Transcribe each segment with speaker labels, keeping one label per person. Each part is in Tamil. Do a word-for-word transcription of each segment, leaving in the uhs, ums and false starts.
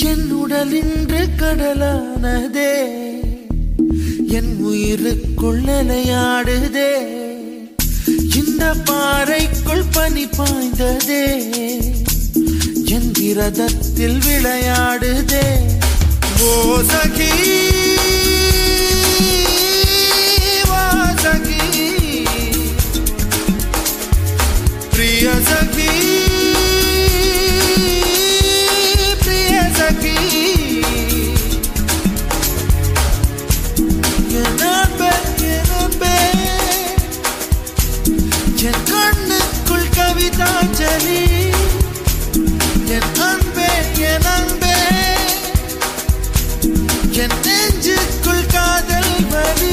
Speaker 1: என் உடல் இன்று கடலானதே, என் உயிருக்குள் நிலையாடுதே. இந்த பாறைக்குள் பனி பாய்ந்ததே, என் விரதத்தில் விளையாடுதே. ஓ சகி வாசகி பிரிய சகி பிரிய சகி என் அன்பே என் அன்பே என் கண்ணுக்குள் கவிதாஞ்சலி. என் அன்பே என் அன்பே என் நெஞ்சுக்குள் காதல் வலி.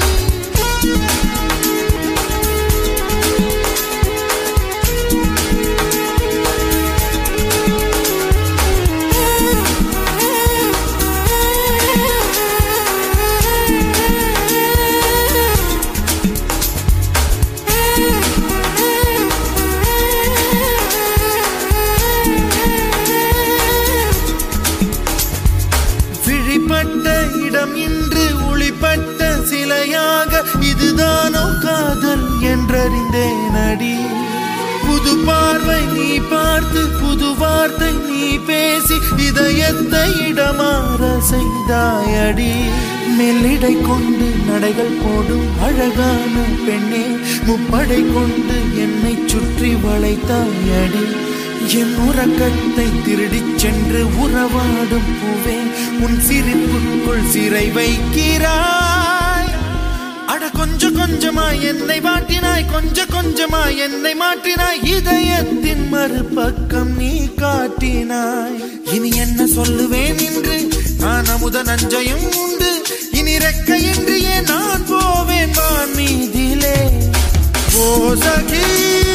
Speaker 1: விழிப்பட்ட இடம் இன்று ஒளிப்பட்ட சிலையாக, இதுதானோ காதல் என்றறிந்தேன் அடி. புது பார்வை நீ பார்த்து, புது வார்த்தை நீ பேசி, இதயத்தை இடமாற செய்தாயடி. மெல்லிடை கொண்டு நடைகள் போடும் அழகான பெண்ணே, முப்படை கொண்டு என்னை சுற்றி வளைத்தாயடி. என் உறக்கத்தை திருடிச் சென்று உறவாடும் பூவே, உன் சிரிப்புக்குள் சிறை வைக்கிறாய். அட கொஞ்சம் கொஞ்சமாய் என்னை வாட்டினாய், கொஞ்சம் கொஞ்சமாய் என்னை மாற்றினாய், இதயத்தின் மறுபக்கம் நீ காட்டினாய். இனி என்ன சொல்லுவேன் என்று நான் அமுத நஞ்சையும் உண்டு, இனி ரெக்கையின்றியே நான் போவேன் வான் மீதிலே. ஓ சகி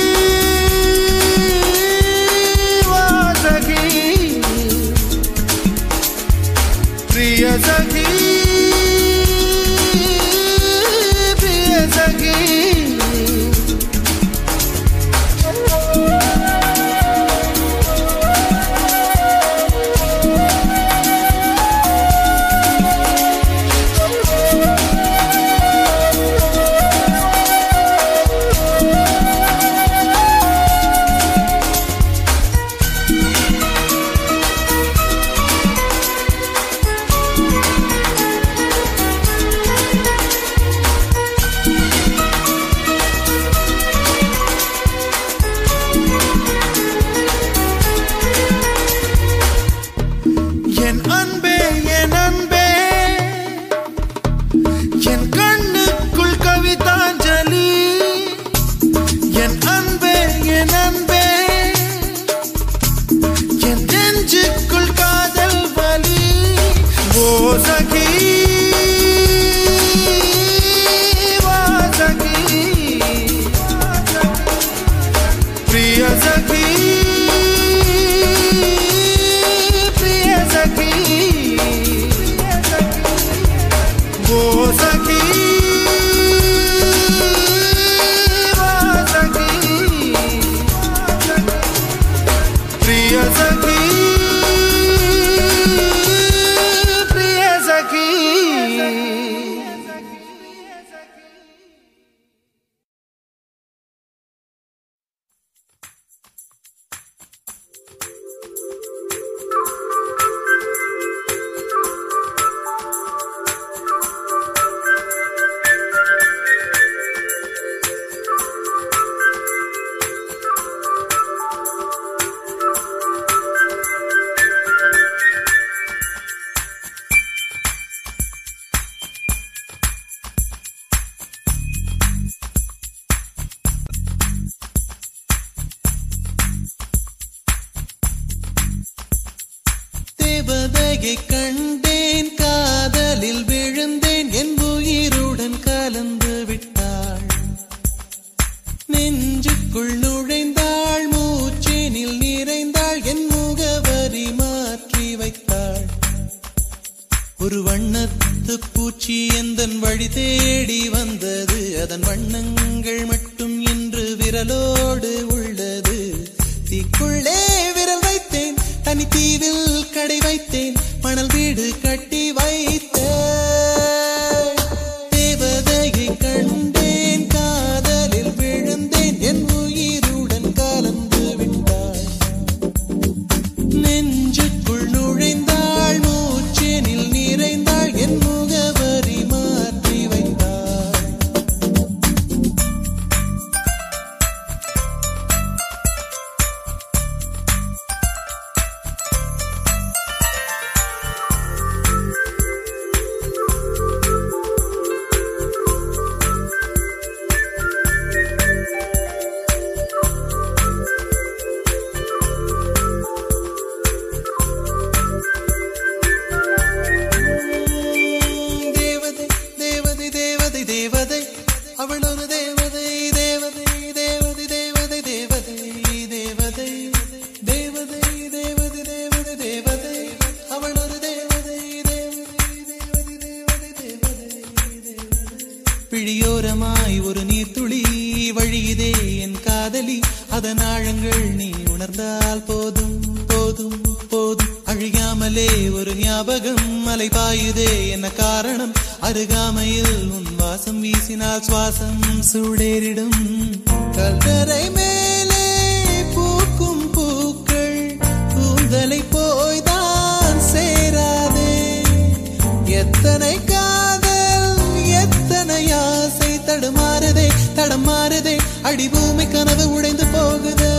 Speaker 1: சகி பிரிய சகி பிரிய சகி என் அன்பே என் அன்பே என் கண்ணுக்குள் கவிதாஞ்சலி. என் அன்பே என் அன்பே என் நெஞ்சுக்குள் காதல் வலி. ஓ சகி வாசகி பிரிய சகி ஓ சகி வாசகி பிரிய சகி பிரிய சகி. தேவதையை கண்டேன், காதலில் விழுந்தேன், என் உயிருடன் கலந்து விட்டாள். நெஞ்சுக்குள் நுழைந்தாள், மூச்சேனில் நிறைந்தாள், என் முகவரி மாற்றி வைத்தாள். ஒரு வண்ணத்து பூச்சி எந்தன் வழி தேடி வந்தது, அதன் வண்ணங்கள் மட்டும் இன்று விரலோடு உள்ளது. தீக்குள்ளே விரல் வைத்தேன், தனி தீவில் கடை வைத்தேன், பிழியோரமாய் ஒரு நீர்த்துளி வழியுதே என் காதலி, அதன் ஆழங்கள் நீ உணர்ந்தால் போதும் போதும் போதும். அழியாமலே ஒரு ஞாபகம் அலை பாயுதே என்ன காரணம், அருகாமையில் உன் வாசம் வீசினால் சுவாசம் சூடேறிடும். கல்லறை மேலே பூக்கும் பூக்கள் கூந்தலை போய்தான் சேராதே. எத்தனை காதல் எத்தனை ஆசை தடுமாறுதே தடமாறுதே, அடிபூமி கனவு உடைந்து போகுதே.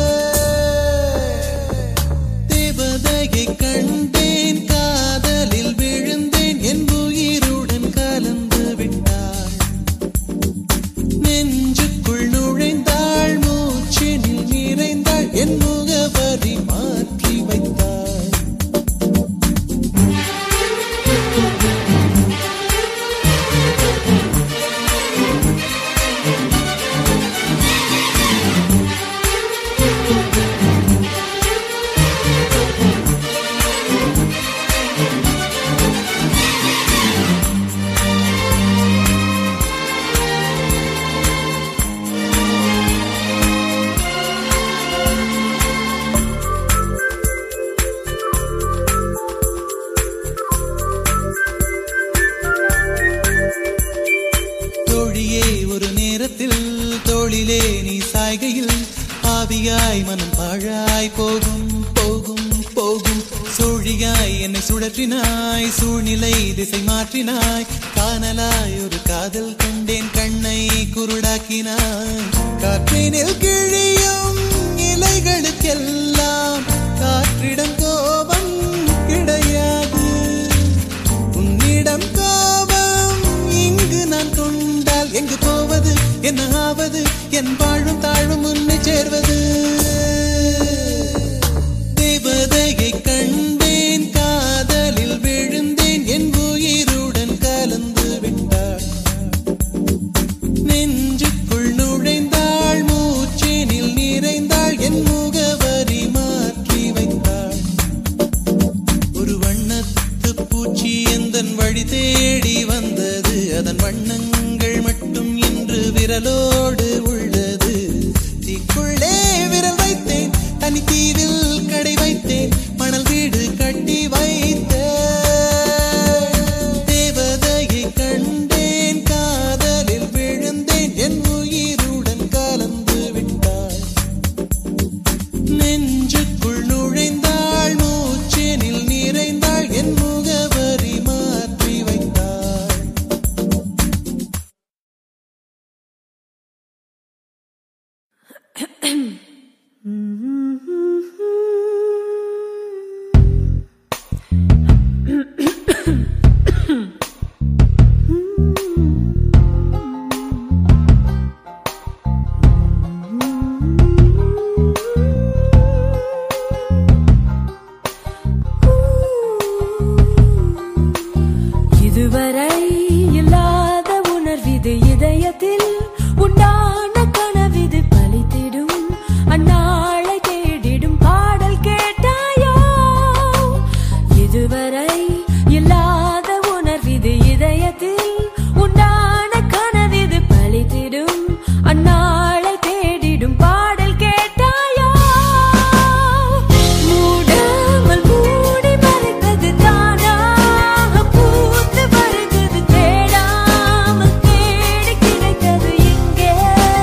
Speaker 1: தேவதையை கண்டேன் காதலில் விழுந்தேன், என் உயிருடன் கலந்து விட்டாள். நெஞ்சுக்குள் நுழைந்தாள், மூச்சினில் நிறைந்தாள், என் முகவரி மாற்றி வைத்தாள். தோளிலே நீ சாய்கையில் ஆவியாய் மனம் பாழாய் போகும் போகும் போகும். சூழியாய் என்னை சுழற்றினாய், சூழ்நிலை திசை மாற்றினாய். காணலாய் ஒரு காதல் கண்டேன், கண்ணை குருடாக்கினாய். காற்றினில் கிழியும் இலைகளுக்கெல்லாம் காற்றிடம் கோபம் கிடையாது. உன்னிடம் கோபம் இங்கு நான் கொண்டால் எங்கு போவது, என்ன ஆவது, என் வாழும் தாழும் உன்னை சேர்வது. தேவதையை கண்டேன் காதலில் விழுந்தேன், என் உயிருடன் கலந்து விட்டாள். நெஞ்சுக்குள் நுழைந்தாள், மூச்சினில் நிறைந்தாள், என் முகவரி மாற்றி வைத்தாள். ஒரு வண்ணத்து பூச்சி எந்தன் வழி தேடி வந்தது, அதன் வண்ணங்கள் மட்டும் இன்று விரலோடு உள்ளது. தீக்குள்ளே விரல் வைத்தேன், தனி தீவில் கடை வைத்தேன், மணல் வீடு கட்டி வைத்தேன். தேவதையை கண்டேன் காதலில் விழுந்தேன், என் உயிருடன் கலந்து விட்டாள். நெஞ்சுக்குள் நுழைந்தாள், மூச்சினில் நிறைந்தாள், என் முகவரி மாற்றி வைத்தாள்.
Speaker 2: இதுவரை இல்லாத உணர்விது இதயத்தில் உண்டான கனவிது பலித்திடும், அந்நாளை தேடிடும் பாடல் கேட்டாயோ. இதுவரை இல்லாத உணர்விது இதயத்தில் உண்டான கனவிது பலித்திடும், அந்நாளை தேடிடும் பாடல் கேட்டாயோ. மூடாமல் மூடி மறைத்தது தானாக பூத்து வருகிறது, தேடாமல் தேடி கிடைத்தது இங்கே.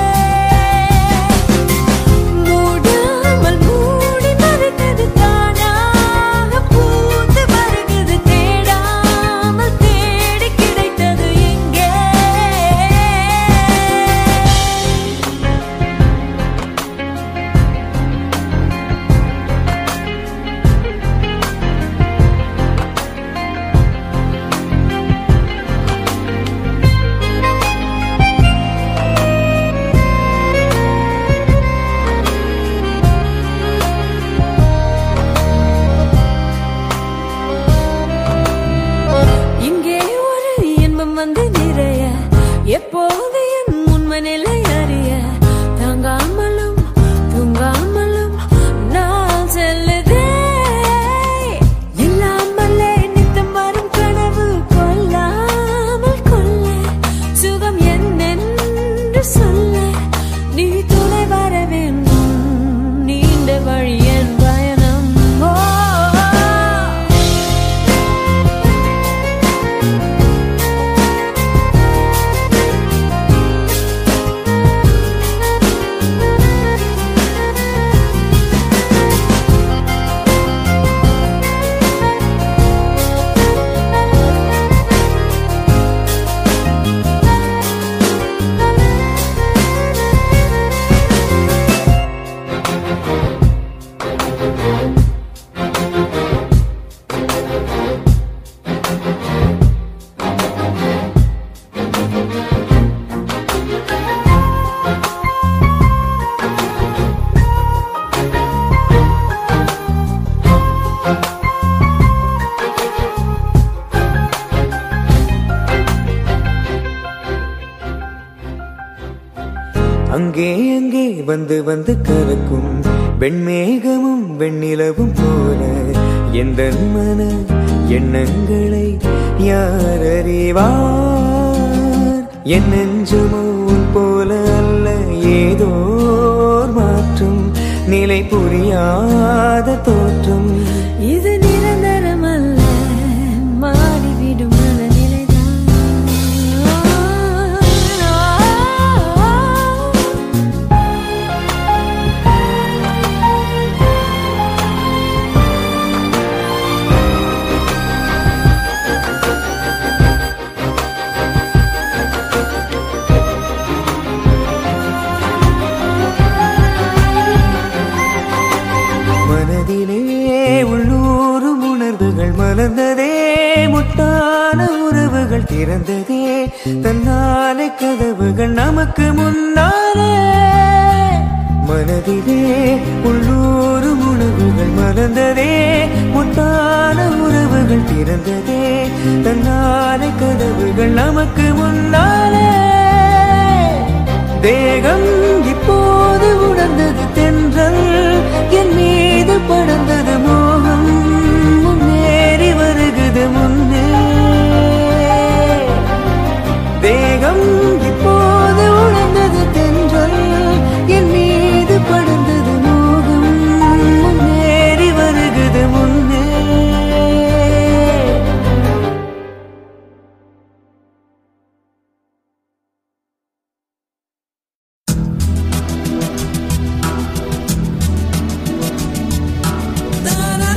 Speaker 2: மூடாமல் மூடி மறைத்தது தானாக பூத்து வருகிறது, தேடாமல் தேடி கிடைத்தது இங்கே. இங்கே ஒரு இன்பம் வந்து நிறைய, எப்போது என் உண்மை நிலை அறிய, தாங்காமலும் தூங்காமலும் நான் செல்லுதே. இல்லாமலே நித்தம் வரும் கனவு கொல்லாமல் கொள்ள சுகம் என்ன
Speaker 3: அங்கே அங்கே வந்து வந்து கலக்கும் வெண்மேகமும் வெண்ணிலவும் போல எந்த மன எண்ணங்களை யார் அறிவார்? என் நெஞ்சுமோ உன் போல அல்ல, ஏதோ மாற்றும் நிலை புரியாத தோற்றம்.
Speaker 2: இது நிரந்தரம் அல்ல, மாறிவிடும் மனநிலைதான்.
Speaker 3: உள்ளூரும் உணர்வுகள் மலர்ந்ததே, முட்டான உறவுகள் திறந்ததே, தன்னாலே கதவுகள் நமக்கு முன்னாலே. மனதிலே உள்ளூரும் உணர்வுகள் மலர்ந்ததே, முட்டான உறவுகள் திறந்ததே, தன்னாலே கதவுகள் நமக்கு முன்னாலே. தேகம் இப்போது உணர்ந்தது தென்றல், என் மீது படர்ந்தது மோகம், முன்னேறி வருகுது முன்னே. தேகம் இப்போது உணர்ந்தது தென்றல், என் மீது படர்ந்தது மோகம், முன்னேறி வருகுது முன்னே.
Speaker 1: Da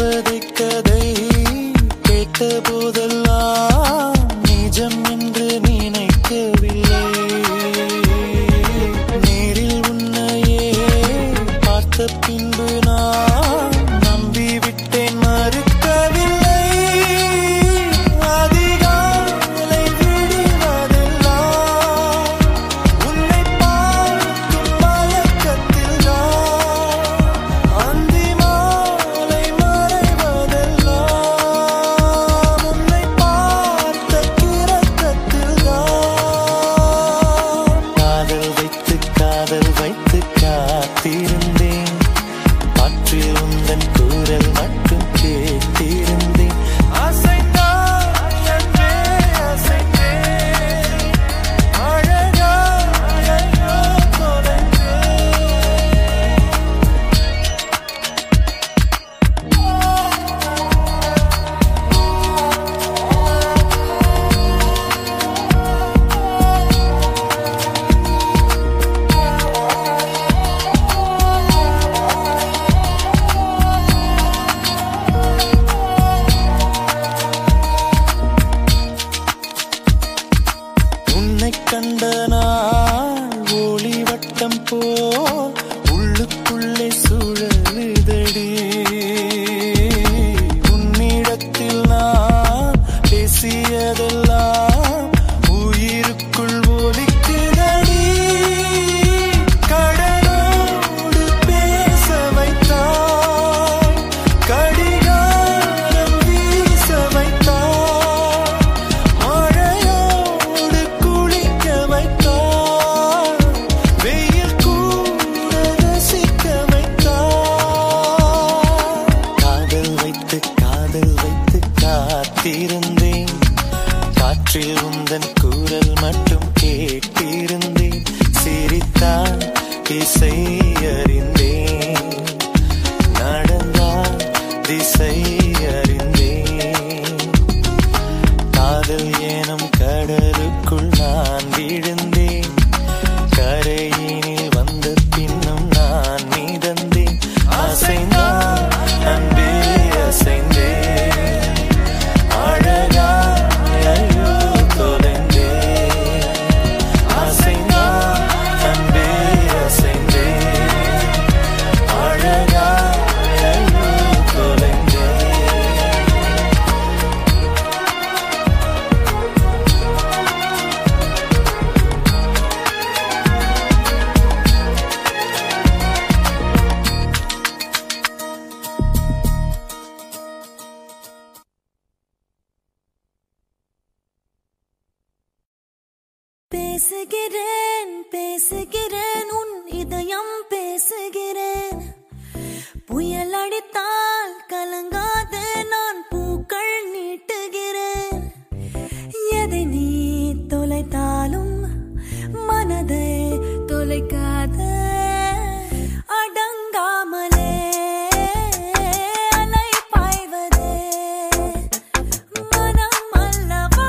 Speaker 1: தேவதை கதை கேட்ட போதெல்லாம் நிஜம் என்று நினைக்கவில்லை. நேரில் உன்னையே பார்த்த பின்பு நான் நம்பிவிட்டேன், மறுக்கவில்லை. அதிகாலை விடுவதெல்லாம் உன்னை பார்க்கும் மயக்கத்தில் தான், அந்தி மாலை மறைவதெல்லாம் உன்னை பார்த்த கிறக்கத்தில் தான். காதல் வைத்து காதல் வைத்து காத்திருந்தேன், காற்றில் உந்தன் குரல் மட்டும் கேட்டிருந்தேன். அசைந்தாய் என்றே அசைந்தேன், அழகாய் ஐயோ தொலைந்தேன். உன்னை கண்ட நாள் ஒளி வட்டம் போல் உள்ளுக்குள்ளே சுழலுதடி. உன்னிடத்தில் நான் பேசியதெல்லாம் உயிருக்குள் ஒலிக்குதடி. கடலோடு பேச வைத்தாய், கடிகாரம் வீச வைத்தாய், மழையோடு குளிக்க வைத்தாய், வெயில் கூட ரசிக்க வைத்தாய். காதல் வைத்து காதல் வைத்து காத்திருந்தேன், காற்றில் உந்தன் குரல் மட்டும் கேட்டிருந்தேன். சிரித்தால் இசை அறிந்தேன், நடந்தால் திசை அறிந்தேன். காதல் எனும் கடலுக்குள் நான் விழுந்தேன், கரையினில் வந்த பின்னும் நான் மிதந்தேன். அசைந்தான் அன்பே அசைந்தேன், அழகாய் ஐயோ தொலைந்தேன். அசைந்தான் அன்பே அசைந்தேன், அழகாய் ஐயோ தொலைந்தேன்.
Speaker 2: பேசுகிறேன் பேசுகிறேன் உன் இதயம் பேசுகிறேன். புயல் அடித்தால் கலங்காது நான் பூக்கள் நீட்டுகிறேன். எதை நீ தொலைத்தாலும் மனதை தொலைக்காத, அடங்காமலே அலை பாய்வதே மனம் அல்லவா.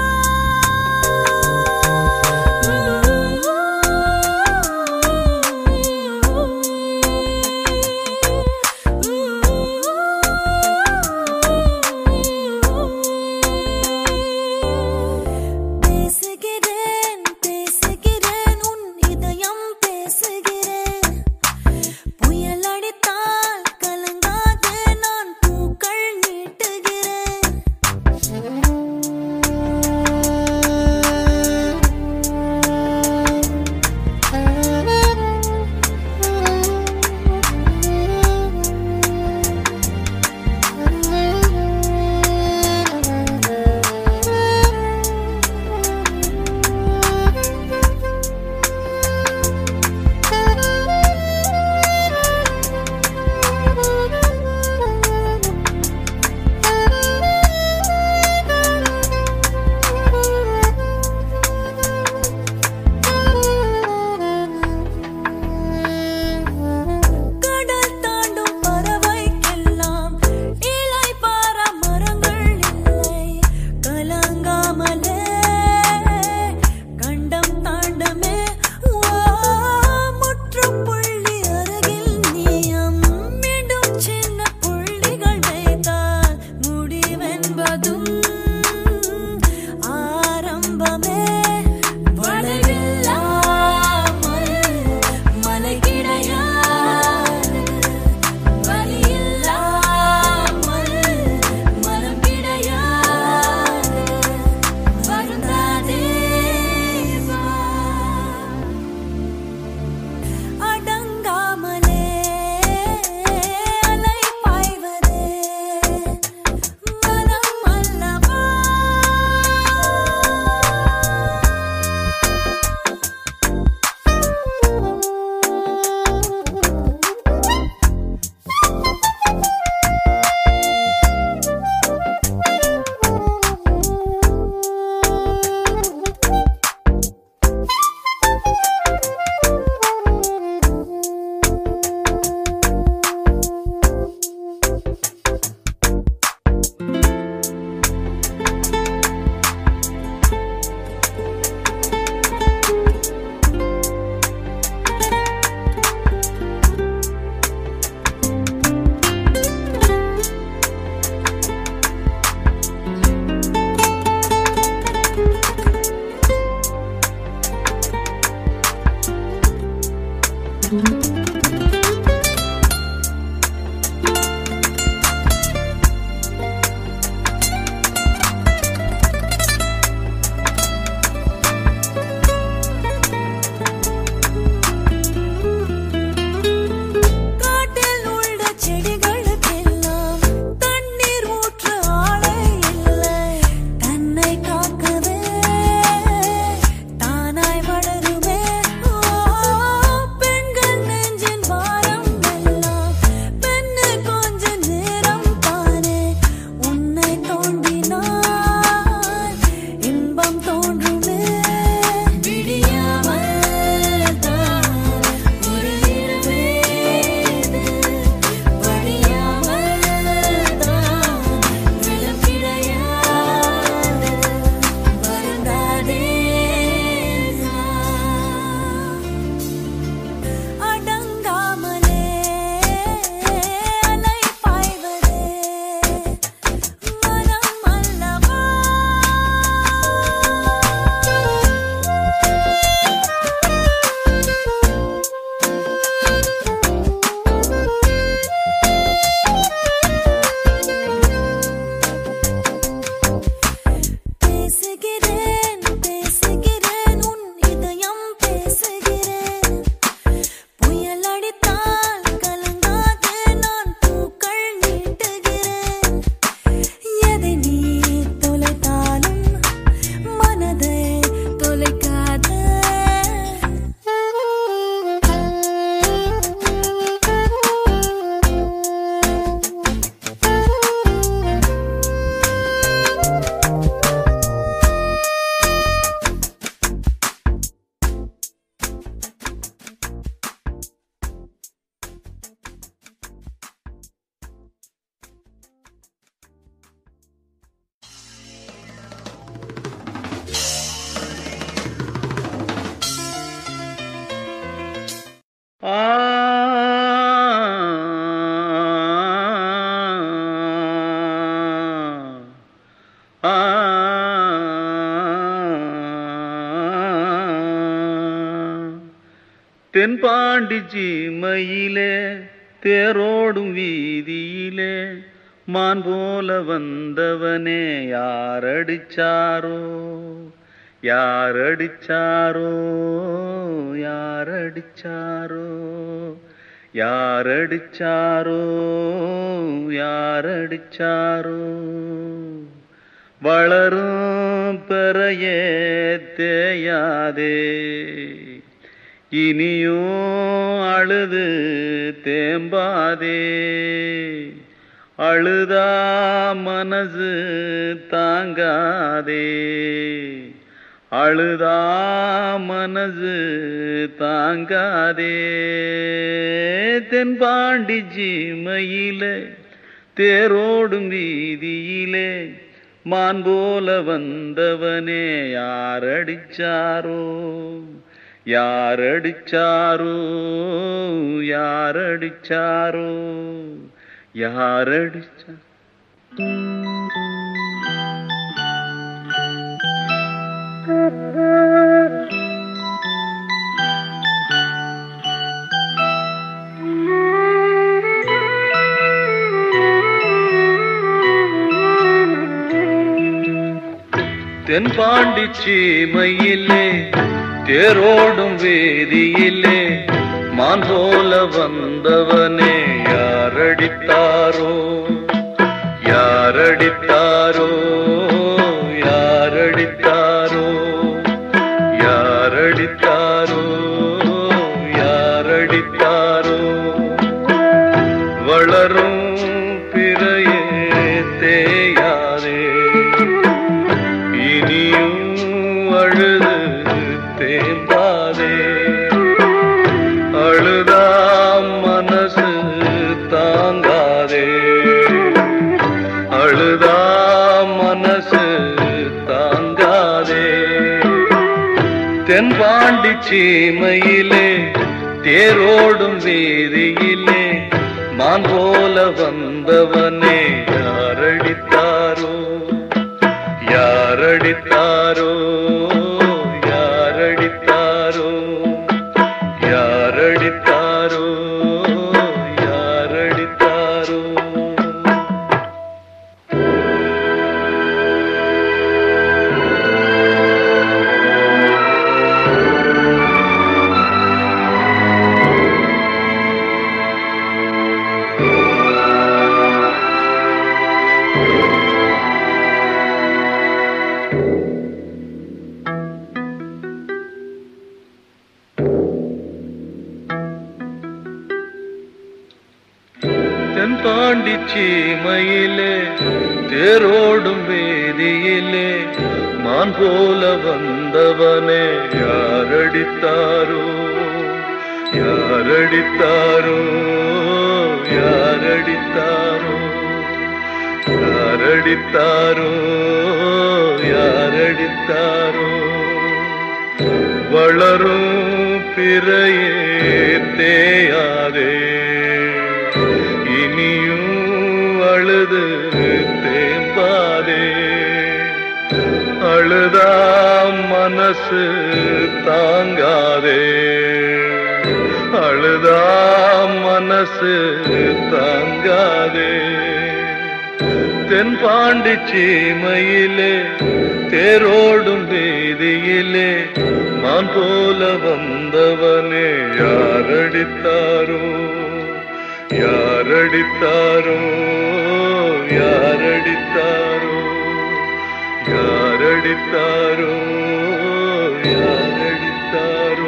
Speaker 4: தென்பாண்டி சீமையிலே தேரோடும் வீதியிலே மான் போல வந்தவனே யாரடிச்சாரோ யாரடிச்சாரோ யாரடிச்சாரோ யாரடிச்சாரோ யாரடிச்சாரோ வளரும் பெறையே தேயாதே இனியும் அழுது தேம்பாதே அழுதா மனசு தாங்காதே அழுதா மனசு தாங்காதே தென்பாண்டி சீமையிலே தேரோடும் வீதியிலே மான் போல வந்தவனே யாரடிச்சாரோ யாரடிச்சாரோ யாரடிச்சாரோ யாரடிச்சா தென்பாண்டி சீமையிலே தேரோடும் வேதியிலே மான் போல வந்தவனே யாரடித்தாரோ யாரடித்தாரோ யாரடித்தாரோ யாரடித்தாரோ யாரடித்தாரோ வளரும் பிறையே தேயாதே இனியும் அழுது தேம்பாதே அழுதா மனசு தாங்காதே அழுதா மனசு தாங்காதே தென்பாண்டி சீமையிலே தேரோடும் வீதியிலே மான் போல வந்தவனே யாரடித்தாரோ யாரடித்தாரோ யாரடித்தாரோ யாரடித்தாரோ யாரடித்தாரோ தென்பாண்டி சீமையிலே தேரோடும் வேதியிலே மான் போல வந்தவனே யாரடித்தாரோ யாரடித்தாரோ யாரடித்தாரோ யாரடித்தாரோ யாரடித்தாரோ வளரும் பிறையே தேயாதே இனியும் அழுது தேம்பாதே அழுதா மனசு தாங்காதே அழுதா மனசு தாங்காதே தென்பாண்டி சீமையிலே தேரோடும் வீதியிலே மான் போல வந்தவனே யாரடித்தாரோ யாரடித்தாரோ யாரடித்தாரோ யாரடித்தாரோ யாரடித்தாரோ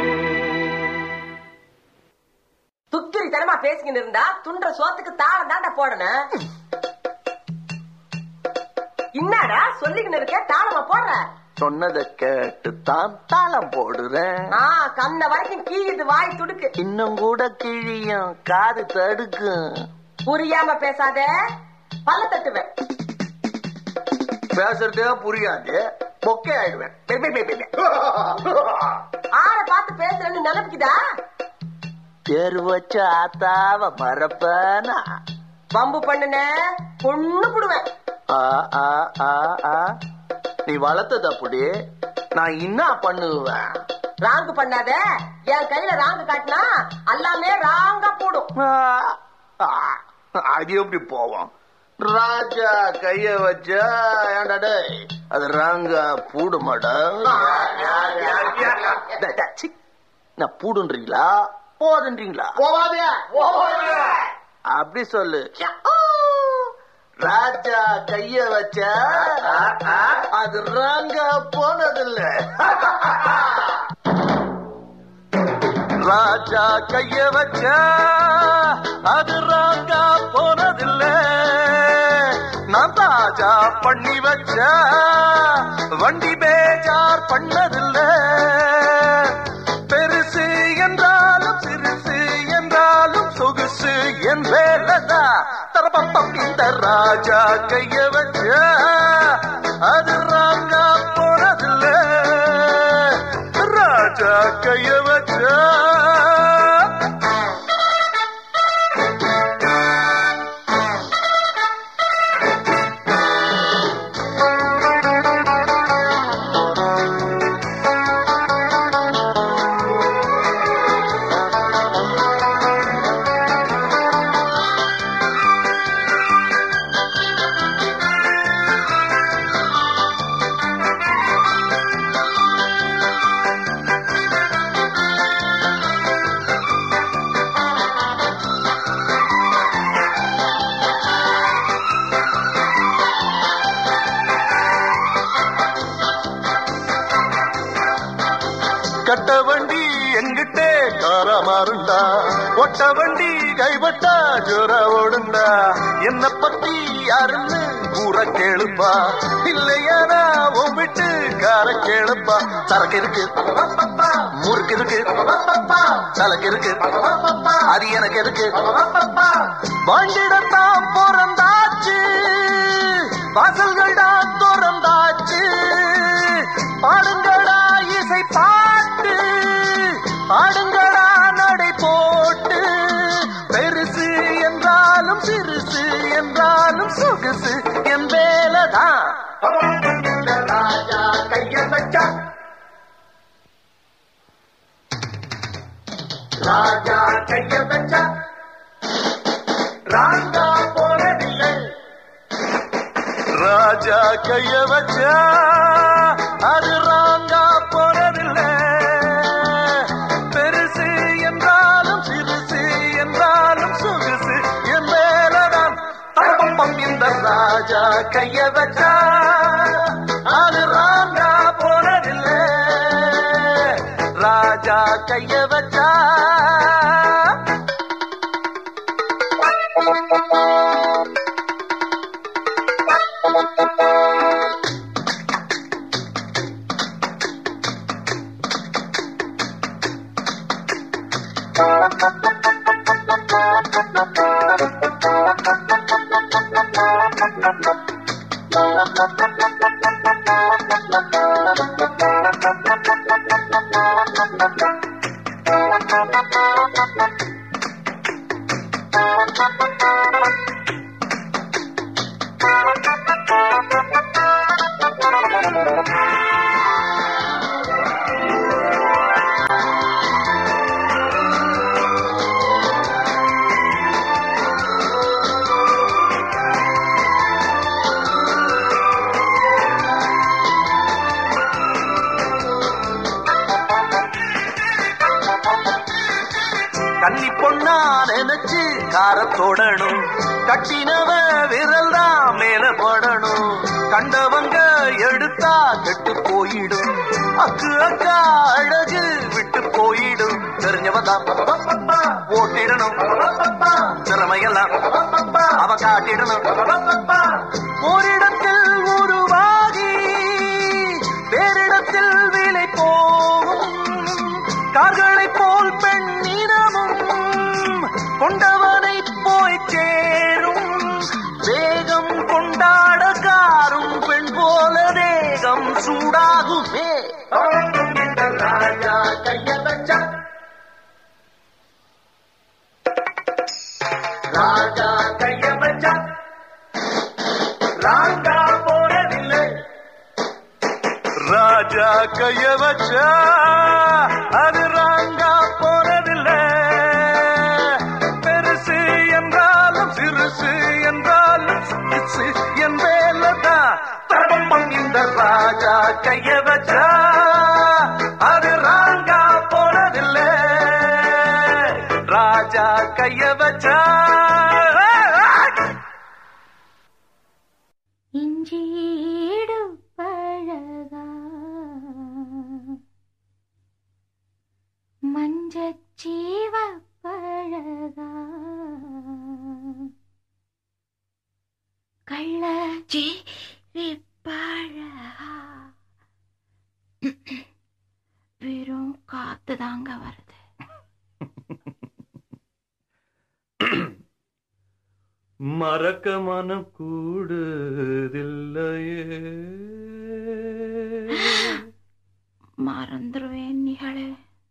Speaker 5: துக்கிரி தனமா பேசிக்கிட்டு இருந்தா துண்ட சோத்துக்கு தாளம் தாண்டா போடணும். என்னடா சொல்லிக்கிட்டு இருக்க தாளமா போடுற?
Speaker 6: சொன்னதை கேட்டு தான் தாளம் போடுறேன்.
Speaker 5: கண்ண வரைக்கும் கீழிது வாய் துடுக்கு.
Speaker 6: இன்னும் கூட கிழியும் காது தடுக்கும்.
Speaker 5: புரியாம பேசாத பல்ல தட்டுவேன்.
Speaker 6: பேசுறதே புரியாது பொக்கே ஆயிடுவேன்.
Speaker 5: ஆற பார்த்து பேசுறேன்னு நினைப்புக்குதா?
Speaker 6: தேர் வச்ச ஆத்தாவ மறப்பனா?
Speaker 5: பம்பு பண்ணுன பொண்ணு புடுவேன்.
Speaker 6: நீ வளர்த்தது அப்படி நான் என்ன பண்ணுவேன்?
Speaker 5: ராங்கு பண்ணாத. என் கையில ராங்கு காட்டினா எல்லாமே ராங்கா போடும்.
Speaker 6: அது எப்படி போவோம்? ராஜா கைய வச்சா ஏன்டா டேய் அது ராங்கா பூடுமாடா? நான் பூடுன்றீங்களா போதுன்றீங்களா? அப்படி சொல்லு. ராஜா கைய வச்சா அது ராங்கா போனதில்ல. ராஜா கைய வச்சா அது ராங்கா போனதில்ல. நான் தாஜா பண்ணி வச்ச வண்டி பேஜார் பண்ணதில்ல. பெருசு என்றாலும் சிறுசு என்றாலும் சொகுசு என் வேலைதா. தரப்பம் இந்த ராஜா கைய வச்ச அது ராங்கா போனதில்ல. ராஜா கைய வச்ச கட்ட வண்டி எங்கிட்டே காரா மாறுண்டா. ஒட்ட வண்டி கைப்பட்டா ஜோர ஓடுண்டா. என்ன பத்தி யாருன்னு ஊற கேளுப்பா. இல்லையானா உன் விட்டு கார கேளுப்பா. சரக்கு இருக்கு முறுக்கு இருக்கு சலக்கு இருக்கு அது எனக்கு இருக்கு. வாண்டிடத்தான் பிறந்தாச்சு வாசல்கள்டா திறந்தாச்சு. பாடுங்கடா இசை பாட்டு ஆடுங்கடா நடை போட்டு. பெருசு என்றாலும் சிறுசு என்றாலும் சொகுசு என் வேலைதான். ராஜா கைய வச்சா ராஜா கைய வச்சா ராங்கா போனதில்லை. ராஜா கைய வச்சா அது ராங்கா போனதில்லை. பெருசு என்றாலும் சிறுசு என்றாலும் சொகுசு என் மேலதான். தரப்பம் இந்த ராஜா கைய வச்சா அது ராங்கா போனதில்லை. ராஜா கைய வச்சா கன்னி பொண்ணா நினைச்சு காரத்தோடணும். கட்டினவ விரல் தான் மேல படணும். கண்டவங்க எடுத்தா கெட்டு போயிடும். அக்கு அக்கா அழகு விட்டு போயிடும். தெரிஞ்சவதான் ஓட்டிடணும். திறமையெல்லாம் அவ காட்டிடணும். ஓரிடத்தில் உருவாகி வேறிடத்தில் விலை போகும். கார்களை போல் பெண்ணிடமும் கொண்டவனை போய் சேரும். வேகம் கொண்டாட காரும் பெண் போல தேகம் சூடாகுமே. ராஜா கைய வச்சா ராஜா கைய வச்சா ராங்கா போனதில்லை. ராஜா
Speaker 1: ராஜா கைய வச்சா அது ராங்கா போனதில்லை. பெருசு என்றாலும் சிறுசு என்றாலும் சிறுசு என் வேலைதான். தர்மம் இந்த ராஜா கைய வச்சா அது ராங்கா போனதில்லை. ராஜா கைய வச்சா
Speaker 2: இஞ்சீடு பழகா மஞ்சச்சீவ பழகா கள்ளச்சீரி பழகா வெறும் காத்து தாங்க வருது.
Speaker 1: மறக்க மனம் கூடுதில்லையே.
Speaker 2: மறந்துருவேன் நிகழே.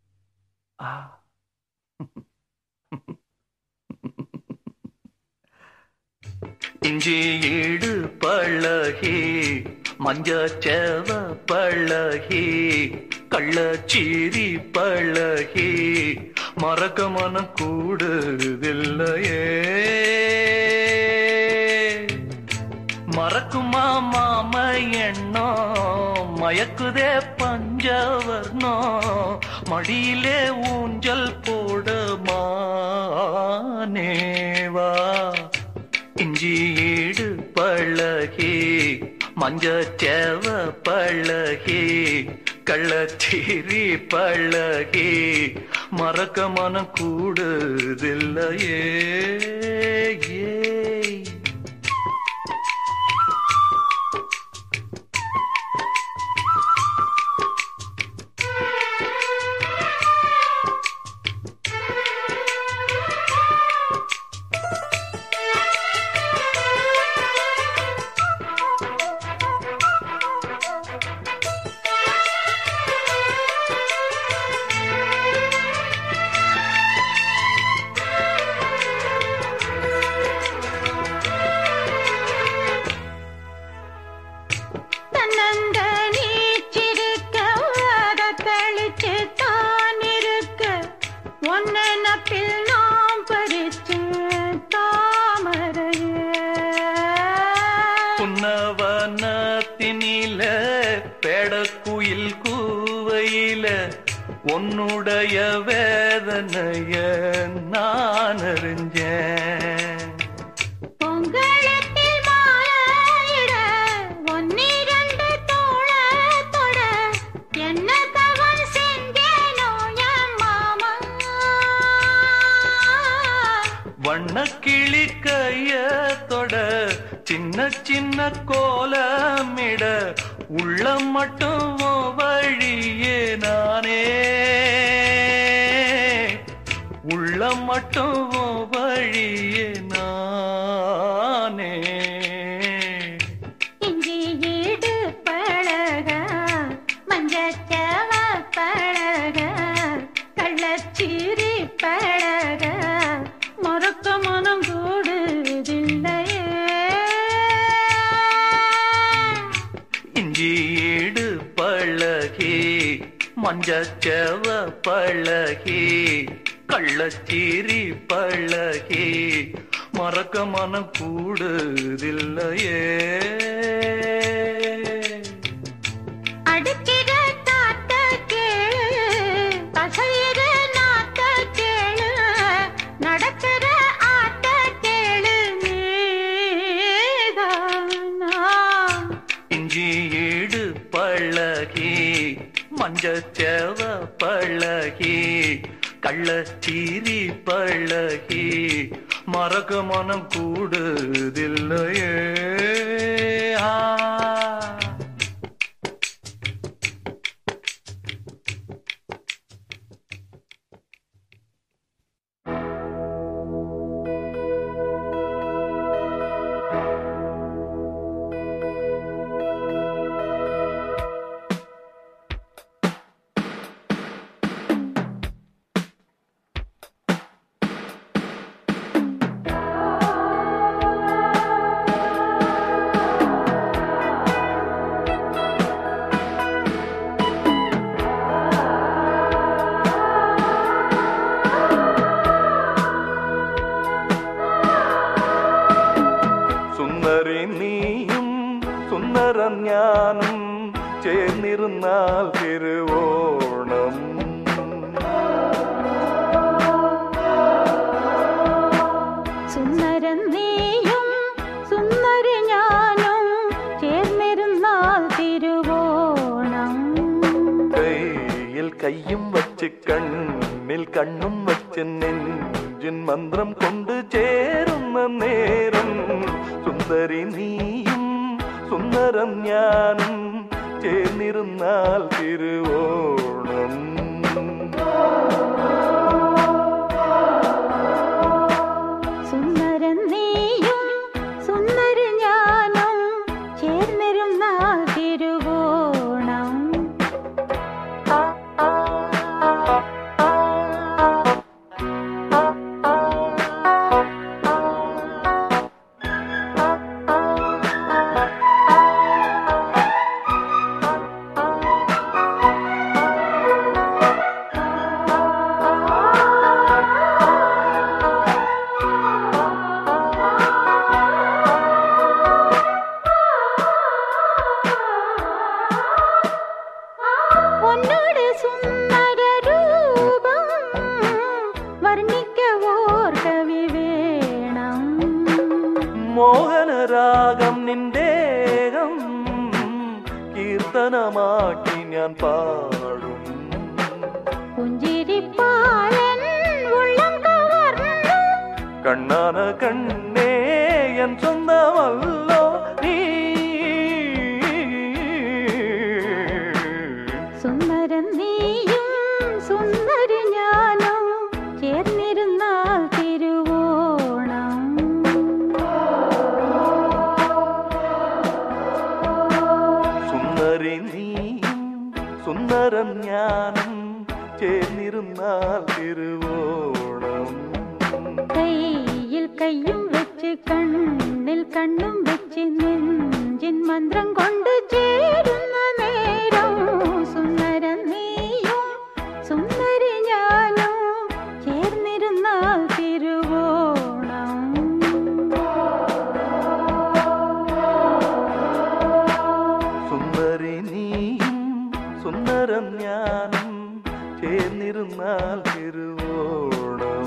Speaker 1: இஞ்சி ஈடு பழகி மஞ்சச்சேவ பழகி கள்ளச்சீரி பழகி மறக்க மனம் கூடுதில்லையே. மறக்குமா மாம எண்ணம் மயக்குதே பஞ்சவர்ணோ மடியிலே ஊஞ்சல் போட மானேவா. இஞ்சி ஈடு பழகி மஞ்சச்சேவ பழகி கள்ளச்சீரி பழகி மறக்க மனம் கூடுதில்லையே. புன்னவனத்தினில பேடக்குயில் கூவையில உன்னுடைய வேதனைய நான் அறிஞ்சேன்.
Speaker 2: பொங்கலத்தில் மாலையிட ஒன்னிரண்டு தோள தொட என்ன தவறு செஞ்சேனோ என் மாமா.
Speaker 1: வண்ணக்கிளி கைய தொட சின்ன சின்ன கோலமிட உள்ளம் மட்டும் வழியே நானே. உள்ளம் மட்டும் வழியே நானே.
Speaker 2: இஞ்சி ஈடு பழகா மஞ்சச்சேவ பழகா கள்ளச்சீரி பழகா மறக்க மனம் கூடுதில்லையே.
Speaker 1: இஞ்சி ஈடு பழகி மஞ்சச்சேவ பழகி கள்ளச்சீரி பழகி மறக்க மனம் கூடுதில்லையே.
Speaker 2: அடுக்கிற காத்த கேளு பசையிற நாத்த கேளு நடக்கிற ஆத்த கேளு நீதானா.
Speaker 1: இஞ்சி ஈடு பழகி மஞ்சச்சேவ பழகி கள்ளச்சீரி பழகி மறக்க மனம் கூடுதில்லையே. സുന്ദരം ഞാനും ചേർന്നിരുന്നാൽ തിരുവോണം.
Speaker 2: സുന്ദരം നീയും സുന്ദരി ഞാനും ചേർന്നിരുന്നാൽ തിരുവോണം.
Speaker 1: കയ്യിൽ കയ്യും വച്ച് കണ്ണിൽ കണ്ണും വച്ച് നെഞ്ചിൻ മന്ത്രം കൊണ്ട് ചേരുന്ന നേരം സുന്ദരി നീയും സുന്ദരം ഞാനും ചേർന്നിരുന്നാൽ തിരുവോണം.
Speaker 2: സുന്ദരം നീയും സുന്ദരി ഞാനും ചേർന്നിരുന്നാൽ തിരുവോണം. പൊന്നോട് സുന്ദര രൂപം വർണ്ണിക്കവോർ കവി വേണം.
Speaker 1: മോഹനരാഗം നിന്റേകം കീർത്തനമാക്കി ഞാൻ പാടും.
Speaker 2: പുഞ്ചിരിപ്പാലൻ ഉള്ളം കവർന്നു
Speaker 1: കണ്ണാന കണ്ണേ എൻ സ്വന്തമല്ലോ നീ.
Speaker 2: സുന്ദരം നീയും സുന്ദരി ഞാനും ചേർന്നിരുന്നാൽ തിരുവോണം.
Speaker 1: സുന്ദരി നീയും സുന്ദരം ഞാനും ചേർന്നിരുന്നാൽ തിരുവോണം.
Speaker 2: കയ്യിൽ കയ്യും വെച്ച് കണ്ണിൽ കണ്ണും വെച്ച് നെഞ്ചിൻ മന്ത്രം കൊണ്ട് ചേരുന്ന നേരം സുന്ദരം നീയും സുന്ദരി ഞാനും ചേർന്നിരുന്നാൽ തിരുവോണം.
Speaker 1: സുന്ദരി നീയും സുന്ദരം ഞാനും ചേർന്നിരുന്നാൽ തിരുവോണം.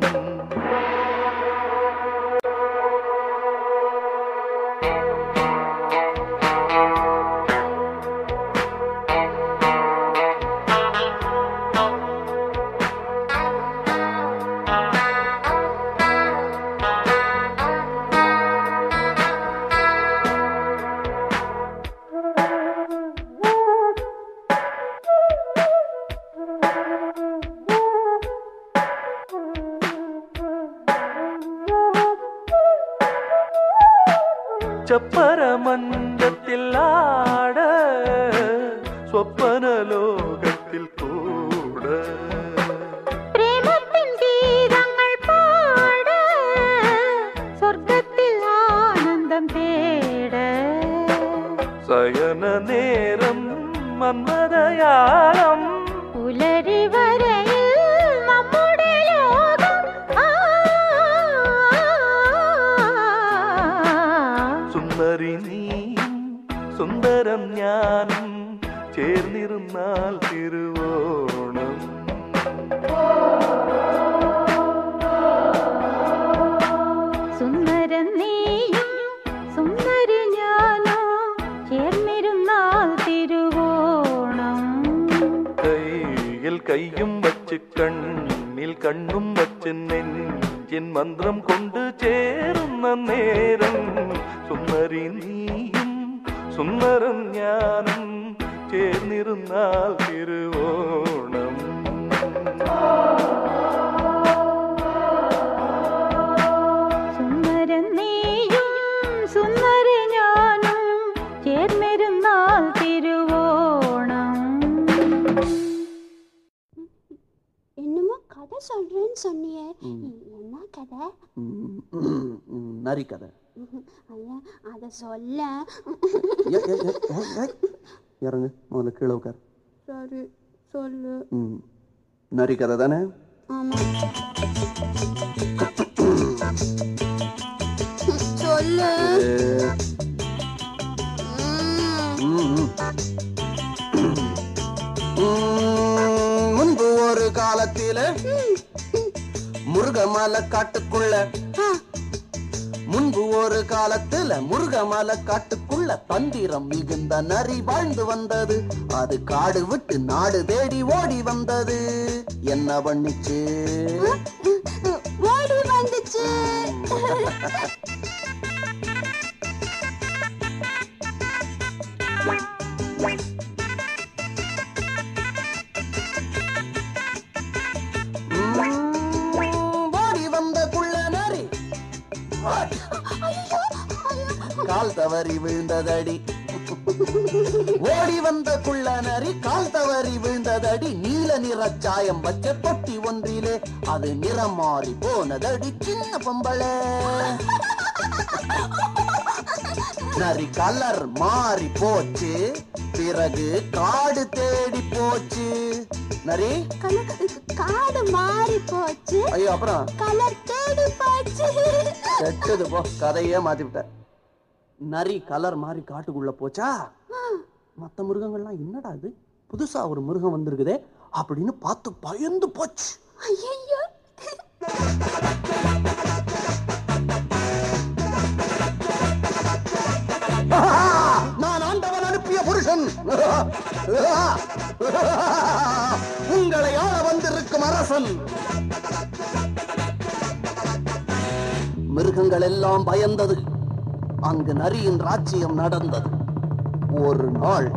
Speaker 1: ചപ്പരമഞ്ചത്തിൽ ആട സ്വപ്ന ലോകത്തിൽ കൂട
Speaker 2: പ്രേമത്തിൻ ഗീതങ്ങൾ പാട സ്വർഗത്തിൽ ആനന്ദം തേട.
Speaker 1: സയന നേരം മന്മദയാളം
Speaker 2: പുലരി വരയിൽ നമ്മുടെ ലോകം. ആ
Speaker 1: സുന്ദരി നീയും സുന്ദരം ഞാനും ചേർന്നിരുന്നാൽ തിരുവോണം.
Speaker 2: സുന്ദരം നീയും സുന്ദരി ഞാനും ചേർന്നിരുന്നാൽ തിരുവോണം.
Speaker 1: കയ്യിൽ കയ്യും വച്ച് കണ്ണിൽ കണ്ണും വച്ച് നെഞ്ചിൻ മന്ത്രം കൊണ്ട് ചേരുന്ന നേരം സുന്ദരി നീയും സുന്ദരം ഞാനും ചേർന്നിരുന്നാൽ തിരുവോണം.
Speaker 2: സുന്ദരം നീയും സുന്ദരി ഞാനും ചേർന്നിരുന്നാൽ തിരുവോണം.
Speaker 7: என்னமோ கதை சொல்றேன்னு சொன்னியே, என்ன கதை?
Speaker 8: நரி கதை.
Speaker 7: ஐயா அதை சொல்ல.
Speaker 8: இறங்கு முதல்ல கீழே உட்கார்.
Speaker 7: சரி சொல்லு.
Speaker 8: நரி கதை தானே?
Speaker 7: ஆமா சொல்லு.
Speaker 8: முன்பு ஒரு காலத்தில முருகமலை காட்டுக்குள்ள முன்பு ஒரு காலத்துல முருகமலை காட்டுக்குள்ள தந்திரம் மிகுந்த நரி வாழ்ந்து வந்தது. அது காடு விட்டு நாடு தேடி ஓடி வந்தது. என்ன பண்ணிச்சு?
Speaker 7: ஓடி வந்துச்சு.
Speaker 8: ஓடி வந்த குள்ள நரி கால் தவறி விழுந்ததடி. ஓடி வந்த குள்ள நரி கால் தவறி விழுந்ததடி. நீல நிற சாயம் வச்ச தொட்டி ஒன்றிலே அது நிறம் மாறி போனதடி. சின்ன பொம்பளை நரி கலர் மாறி போச்சு. பிறகு காடு தேடி போச்சு. நரி
Speaker 7: காடு மாறி போச்சு.
Speaker 8: ஐயோ அப்புறம்
Speaker 7: கலர் தேடி போச்சு.
Speaker 8: கெட்டது போ, கதையே மாத்தி விட்ட. நரி கலர் மாறி காட்டுக்குள்ள போச்சா? மத்த மிருகங்கள்லாம் என்னடா இது புதுசா ஒரு மிருகம் வந்திருக்குதே அப்படின்னு பார்த்து பயந்து போச்சு.
Speaker 7: ஐயோ
Speaker 8: நான் ஆண்டவன் அனுப்பிய புருஷன். உங்களை ஆள வந்திருக்கும் அரசன். மிருகங்கள் எல்லாம் பயந்தது. அங்கு நரியின் ராஜ்யம் நடந்தது. ஒரு நாள்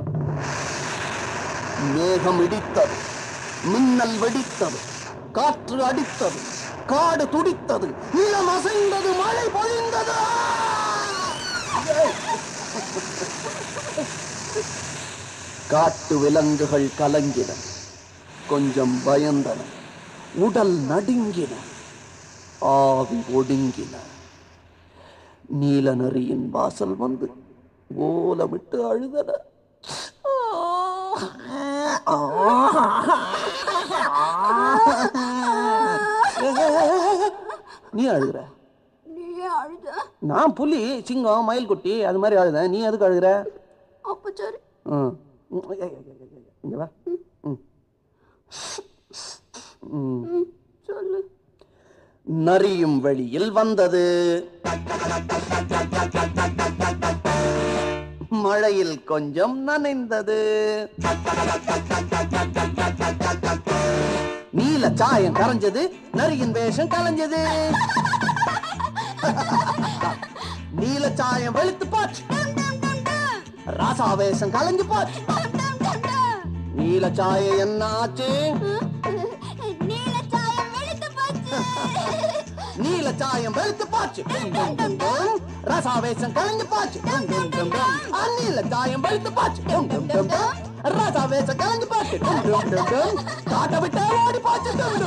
Speaker 8: மேகம் இடித்தது, மின்னல் வெடித்தது, காற்று அடித்தது, காடு துடித்தது, நிலம் அசைந்தது, மழை பொழிந்தது. காட்டு விலங்குகள் கலங்கின, கொஞ்சம் பயந்தன, உடல் நடுங்கின, ஆவி ஒடுங்கின. நீல நரியின் வாசல் வந்து ஓலமிட்டு அழுதன. நீ அழுகிற? நான் புலி, சிங்கம், மயில் குட்டி அது மாதிரி அழுத. நீ எதுக்கு அழுகிற?
Speaker 7: அப்ப சரி.
Speaker 8: இங்க வா.
Speaker 7: சொல்லு.
Speaker 8: நரியும் வெளியில் வந்தது. மழையில் கொஞ்சம் நனைந்தது. நீல சாயம் கரைஞ்சது, நரியின் வேஷம் கலைஞ்சது. நீல சாயம் வெளுத்து போச்சு, ராசா வேஷம் கலைஞ்சு போச்சு. நீல சாயம் என்ன ஆச்சு? நீல சாயம் வெளுத்து போச்சு, ரசாவேசம் கலந்து போச்சு. நீல சாயம் வெளுத்து போச்சு, ரசாவேசம் கலந்து போச்சு. காட்ட விட்டு ஓடி போச்சு.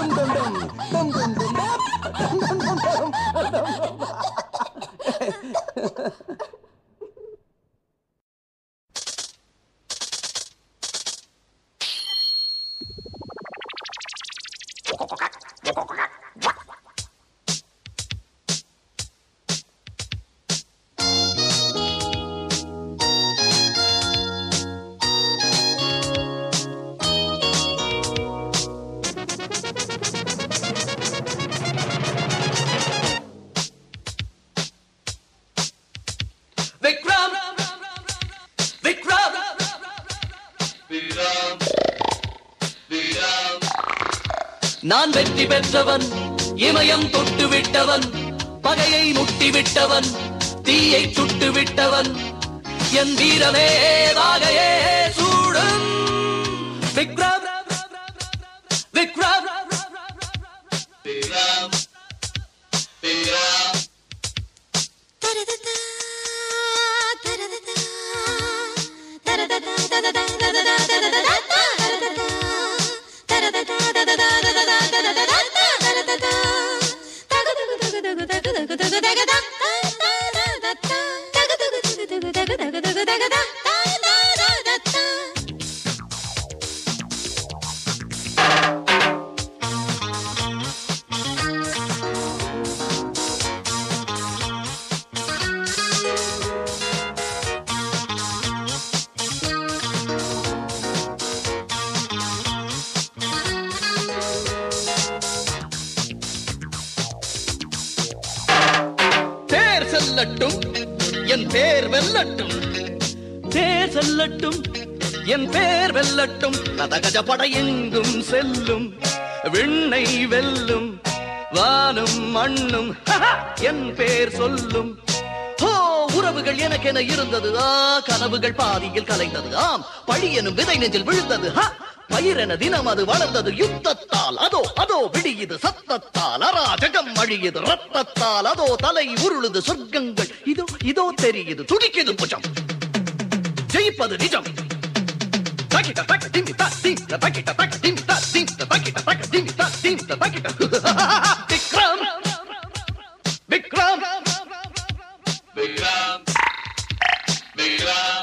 Speaker 9: நான் வெற்றி பெற்றவன், இமயம் தொட்டு விட்டவன், பகையை முட்டி விட்டவன், தீயை சுட்டு விட்டவன். என் வீரமே வாகையே சூடும். விக்ரம் விக்ரம் விக்ரம் விக்ரம் தரததா தரததா தரததா தரததா செல்லட்டும் என் பேர் வெல்லட்டும், தேர் செல்லட்டும் என் பேர் வெல்லட்டும், ரதகஜ படை எங்கும் செல்லும், விண்ணை வெல்லும், வானும் மண்ணும் என் பேர் சொல்லும். ஓ உறவுகள் எனக்கென இருந்தது, ஆ கனவுகள் பாதியில் கலைந்தது, ஆம் பழி எனும் விதை நெஞ்சில் விழுந்தது, பயிரென தினம் அது வளர்ந்தது யுத்தத்தால், அதோ அதோ விடியுது சத்தத்தால், அராஜகம் அழியுது ரத்தத்தால், அதோ தலை உருளுது சொர்க்கங்கள் இதோ இதோ தெரியுது துடிக்குது புஜம், ஜெயிப்பது நிஜம். Takita taka dimi ta dim ta takita taka dimi ta dim ta takita taka dimi ta dim ta takita Vikram Vikram Vikram Vikram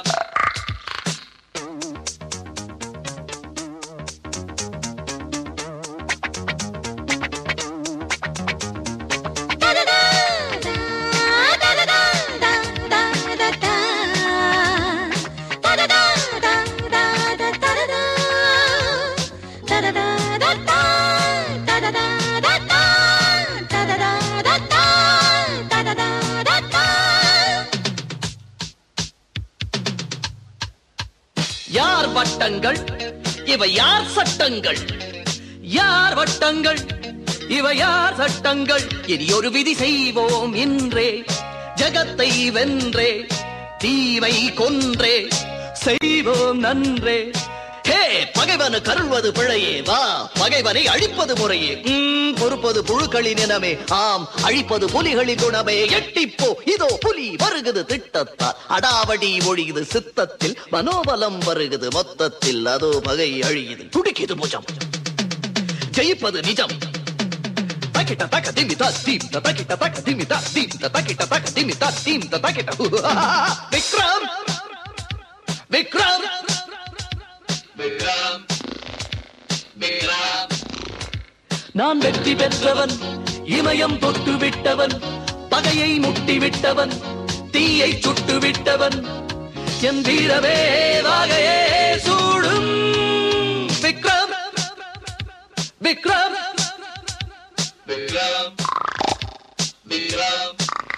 Speaker 9: யார் வட்டங்கள் இவை யார் சட்டங்கள், யார் வட்டங்கள் இவை யார் சட்டங்கள், இனி ஒரு விதி செய்வோம் இன்றே, ஜகத்தை வென்றே, தீவை கொன்றே, செய்வோம் நன்றே. ஹே பகைவனு கருள்வது பிழையே, வா பகைவனை அழிப்பது முறையே, பொறுப்பது புழுக்களின் இனமே, ஆம் அழிப்பது புலிகளின் குணமே. எட்டிப்போ இதோ புலி வருகுது திட்டத்தால், அடாவடி ஒழியுது சித்தத்தில், மனோபலம் வருகுது மொத்தத்தில், அதோ பகை அழியுது துடிக்குது புஜம், ஜெயிப்பது நிஜம். Takita taka dimi ta dim ta takita taka dimi ta dim ta takita taka dimi ta dim ta takita Vikram Vikram Vikram Vikram. நான் வெற்றி பெற்றவன், இமயம் தொட்டு விட்டவன், பகையை முட்டி விட்டவன், தீயை சுட்டு விட்டவன், என் வீரவே வாகையே சூடும். விக்ரம் விக்ரம் விக்ரம் விக்ரம்.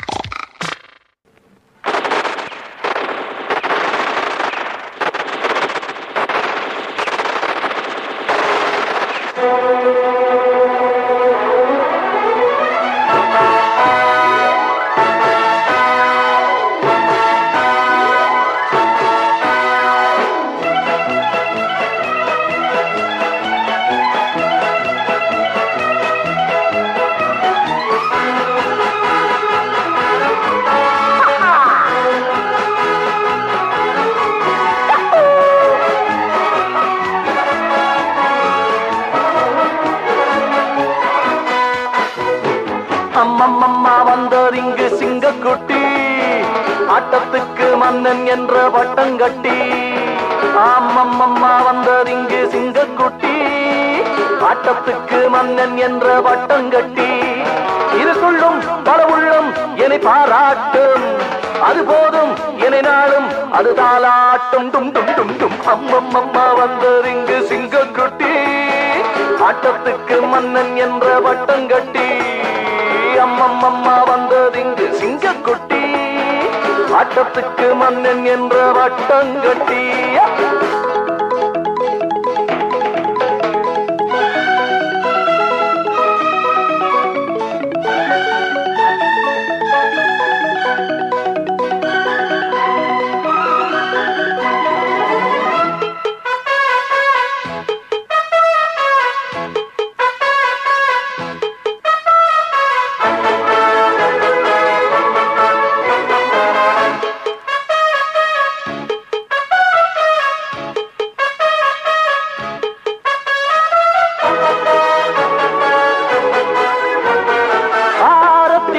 Speaker 1: அம்மம்மா வந்தார் இங்கு சிங்கக்குட்டி, ஆட்டத்துக்கு மன்னன் என்ற வட்டங்கட்டி. அம்மம்மா வந்தார் இங்கு சிங்கக்குட்டி, ஆட்டத்துக்கு மன்னன் என்ற வட்டங்கட்டி. இரு சொல்லும் பல உள்ளம் என்னை பாராட்டும், அது போதும் என்னை நாளும் அது தாலாட்டும். டும் டும் டும் டும். அம்மம்மா வந்தார் இங்கு சிங்கக்குட்டி, ஆட்டத்துக்கு மன்னன் என்ற வட்டங்கட்டி. அம்மம்மா வந்தது இங்கு சிங்கக்குட்டி, ஆட்டத்துக்கு மன்னன் என்ற வட்டங்கட்டி.